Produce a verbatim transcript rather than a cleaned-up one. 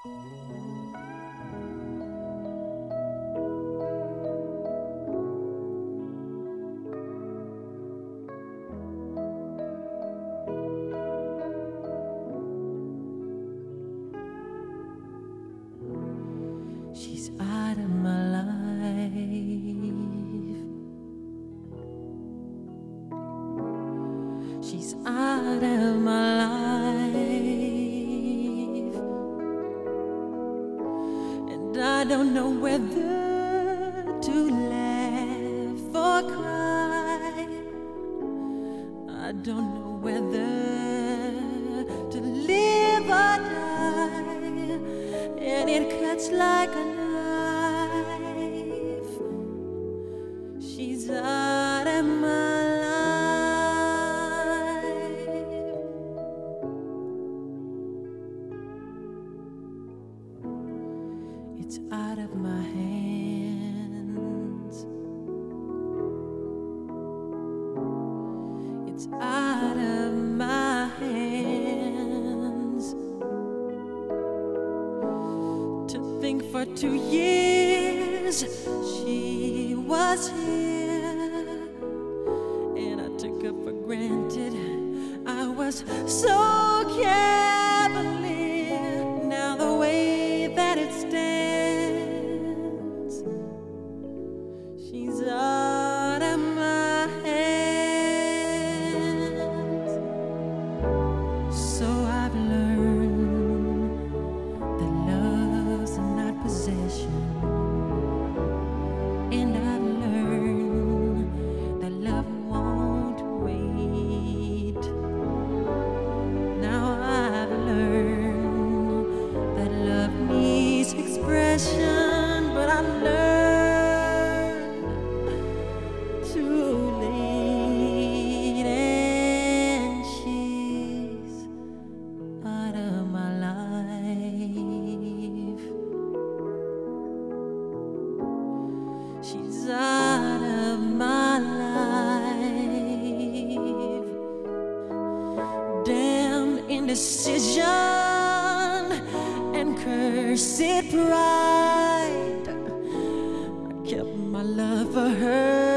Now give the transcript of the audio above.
She's out of my life. She's out of my life, and I don't know whether to laugh or cry. I don't know whether to live or die, and it cuts like a knife. She's out of my life. It's out of my hands. It's out of my hands. To think for two years she was here, and I took her for granted. I was so cavalier. Now the way that it stands, she's out of my hands. So I've learned that love's not possession, and I've learned that love won't wait. Now I've learned that love needs expression, but I learned too late, and she's out of my life. She's out of my life. Damn indecision and cursed pride. I kept my love for her.